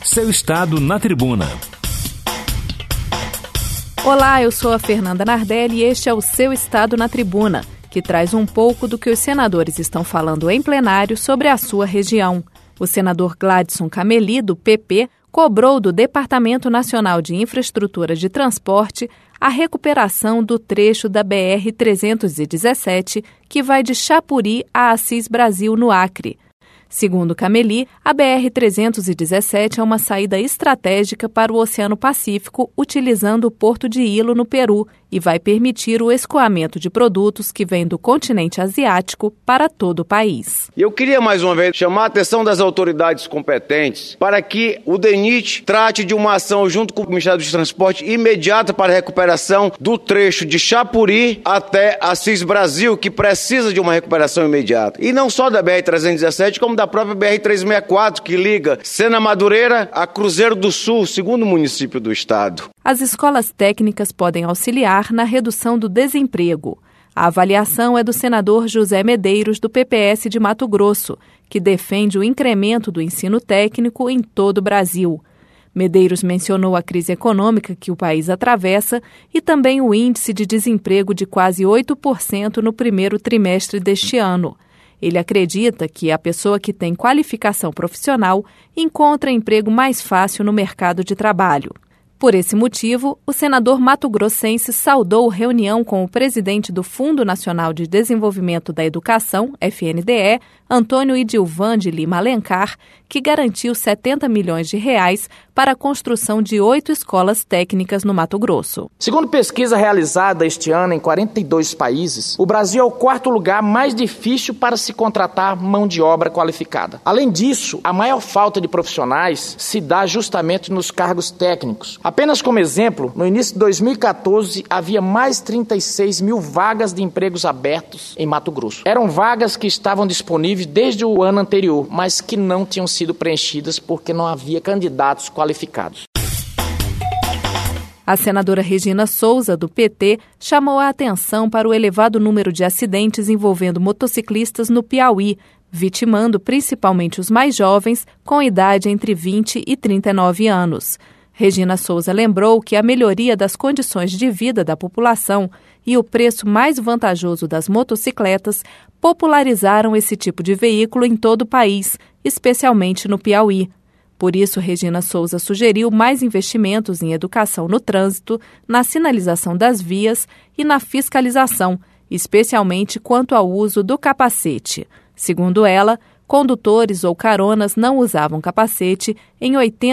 Seu Estado na Tribuna. Olá, eu sou a Fernanda Nardelli e este é o Seu Estado na Tribuna, que traz um pouco do que os senadores estão falando em plenário sobre a sua região. O senador Gladson Cameli, do PP, cobrou do Departamento Nacional de Infraestrutura de Transporte a recuperação do trecho da BR-317, que vai de Chapuri a Assis Brasil, no Acre. Segundo Cameli, a BR-317 é uma saída estratégica para o Oceano Pacífico, utilizando o Porto de Ilo, no Peru, e vai permitir o escoamento de produtos que vêm do continente asiático para todo o país. Eu queria mais uma vez chamar a atenção das autoridades competentes para que o DENIT trate de uma ação junto com o Ministério do Transporte imediata para a recuperação do trecho de Chapuri até Assis Brasil, que precisa de uma recuperação imediata. E não só da BR-317, como da própria BR-364, que liga Sena Madureira a Cruzeiro do Sul, segundo município do estado. As escolas técnicas podem auxiliar na redução do desemprego. A avaliação é do senador José Medeiros, do PPS de Mato Grosso, que defende o incremento do ensino técnico em todo o Brasil. Medeiros mencionou a crise econômica que o país atravessa e também o índice de desemprego de quase 8% no primeiro trimestre deste ano. Ele acredita que a pessoa que tem qualificação profissional encontra emprego mais fácil no mercado de trabalho. Por esse motivo, o senador mato-grossense saudou reunião com o presidente do Fundo Nacional de Desenvolvimento da Educação, FNDE, Antônio Idilvan de Lima Alencar, que garantiu 70 milhões de reais para a construção de 8 escolas técnicas no Mato Grosso. Segundo pesquisa realizada este ano em 42 países, o Brasil é o 4º lugar mais difícil para se contratar mão de obra qualificada. Além disso, a maior falta de profissionais se dá justamente nos cargos técnicos. Apenas como exemplo, no início de 2014, havia mais 36 mil vagas de empregos abertos em Mato Grosso. Eram vagas que estavam disponíveis desde o ano anterior, mas que não tinham sido preenchidas porque não havia candidatos qualificados. A senadora Regina Souza, do PT, chamou a atenção para o elevado número de acidentes envolvendo motociclistas no Piauí, vitimando principalmente os mais jovens, com idade entre 20 e 39 anos. Regina Souza lembrou que a melhoria das condições de vida da população e o preço mais vantajoso das motocicletas popularizaram esse tipo de veículo em todo o país, especialmente no Piauí. Por isso, Regina Souza sugeriu mais investimentos em educação no trânsito, na sinalização das vias e na fiscalização, especialmente quanto ao uso do capacete. Segundo ela, condutores ou caronas não usavam capacete em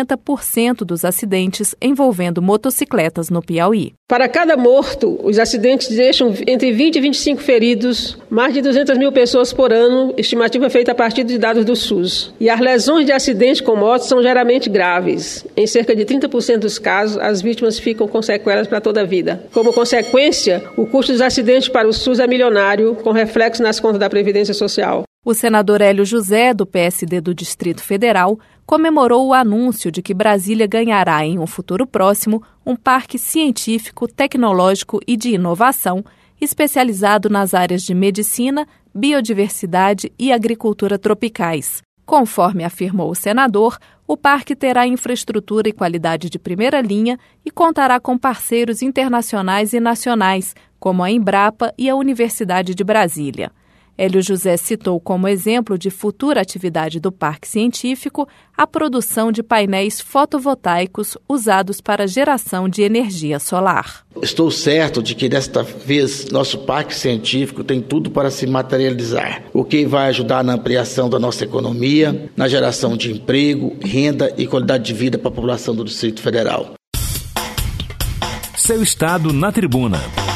80% dos acidentes envolvendo motocicletas no Piauí. Para cada morto, os acidentes deixam entre 20 e 25 feridos, mais de 200 mil pessoas por ano, estimativa feita a partir de dados do SUS. E as lesões de acidente com motos são geralmente graves. Em cerca de 30% dos casos, as vítimas ficam com sequelas para toda a vida. Como consequência, o custo dos acidentes para o SUS é milionário, com reflexo nas contas da Previdência Social. O senador Hélio José, do PSD do Distrito Federal, comemorou o anúncio de que Brasília ganhará em um futuro próximo um parque científico, tecnológico e de inovação especializado nas áreas de medicina, biodiversidade e agricultura tropicais. Conforme afirmou o senador, o parque terá infraestrutura e qualidade de primeira linha e contará com parceiros internacionais e nacionais, como a Embrapa e a Universidade de Brasília. Hélio José citou como exemplo de futura atividade do Parque Científico a produção de painéis fotovoltaicos usados para geração de energia solar. Estou certo de que desta vez nosso Parque Científico tem tudo para se materializar, o que vai ajudar na ampliação da nossa economia, na geração de emprego, renda e qualidade de vida para a população do Distrito Federal. Seu Estado na Tribuna.